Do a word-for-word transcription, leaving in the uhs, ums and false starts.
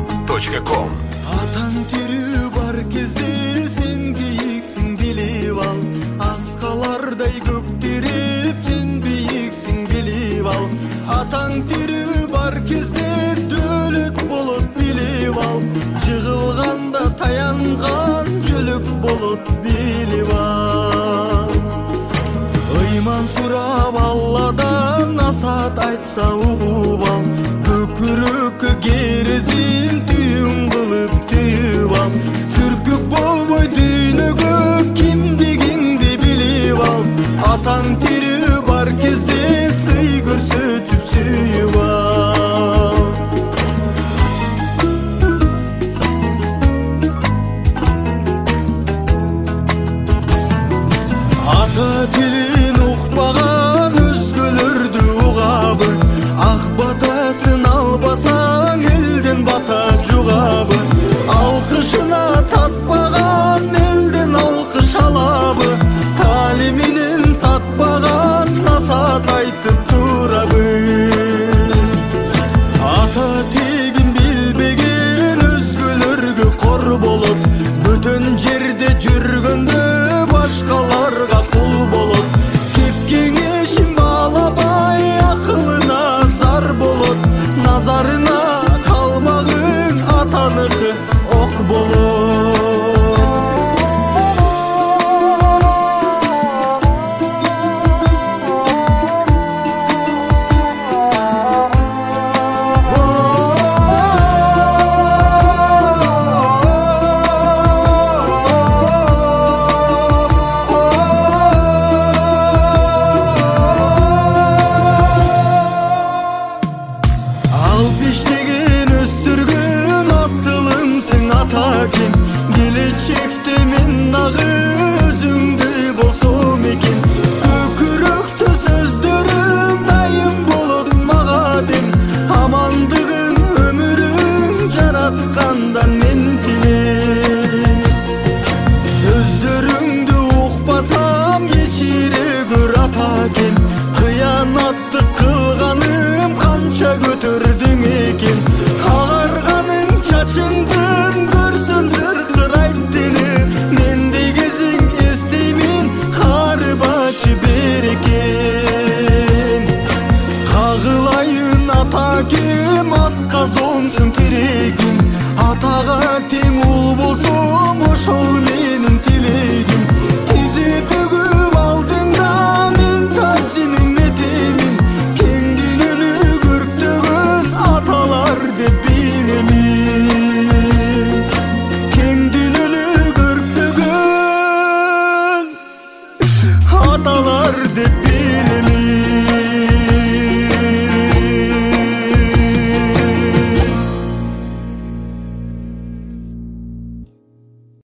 точка ком. Атаң тирүү бар кезде сен кийиксиң билип ал, аскалардай көктөрүп сен бийиксиң билип ал. Атаң тирүү бар кезде дөөлөт болот билип ал, жыгылганда таянган жөлөк болот билип ал. Ыйман сурап Алладан насаат айтса угуп ал, көкүрөккө керезин түйүн кылып түйүп ал. Сүркүк болбой дүйнөгө кимдигиңди билип ал, атаң тирүү бар кезде сый көрсөтүп сүйүп ал. Ата тилин укпаган өзгөлөрдү угабы, ак батасын албасаң элден бата жугабы. Алкышына татпаган элден алкыш алабы, таалиминен татпаган насаат айтып турабы. Ата тегин билбеген өзгөлөргө кор болот, бөтөн жерде жүргөндө башкаларга кул болот. Кеп кеңешин баалабай акылына зар болот, назарына калмагын атаныкы ок болот. Алпиштеген өстүргөн асылымсың ата ким, келечекте мен дагы өзүңдөй болсом экен. Көкүрөктө сөздөрүң дайым болот мага дем, амандыгың өмүрүң жараткандан мен тилейм. Сөздөрүңдү укпасам кечире көр ата ким, кыянатты кылганым канча көтөрдүң экен. Агарганың чачыңдын көрсөм зыркырайт дени, мендей кезиң эстеймин карыбачы берекен. Кагылайын ата ким, асказонсуң тирегим, атага тең ул болсом ошол менин тилегим. Тизип бүгүп алдыңда мен тазимин метемин, кең дүйнөнү көрктөгөн аталар деп билемин. Кең дүйнөнү көрктөгөн аталар